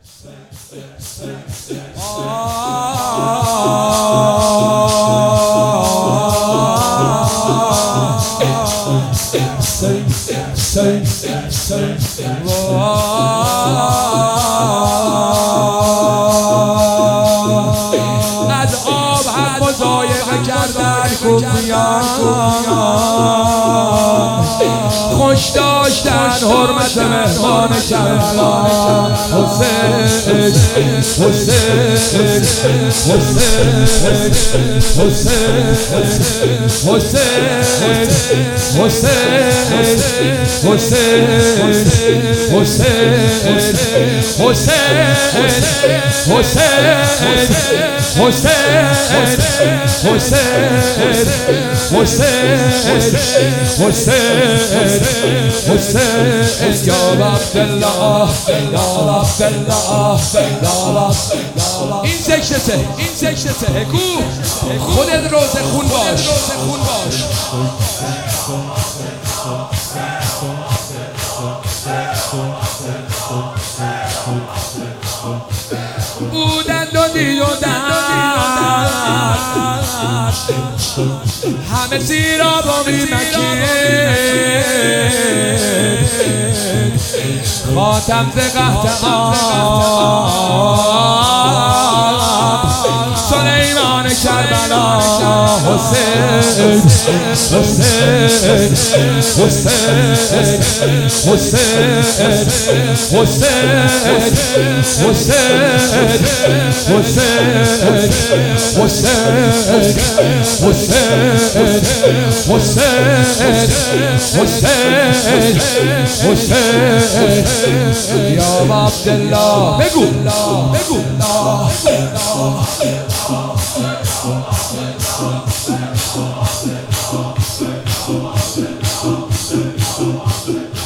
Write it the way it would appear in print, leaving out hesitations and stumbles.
از آب هم مضایقه کردن کوفیان، خوش داشتن حرمت مهمان کربلا. حسین حسین حسین حسین حسین حسین حسین این سکشته کو خودت روز خون باش. بودند و دیدند همه سیراب و میمکید، خاتم ز قحط آب سلیمان کربلا. حسین حسین حسین حسین حسین یا عبدالله بگو بگو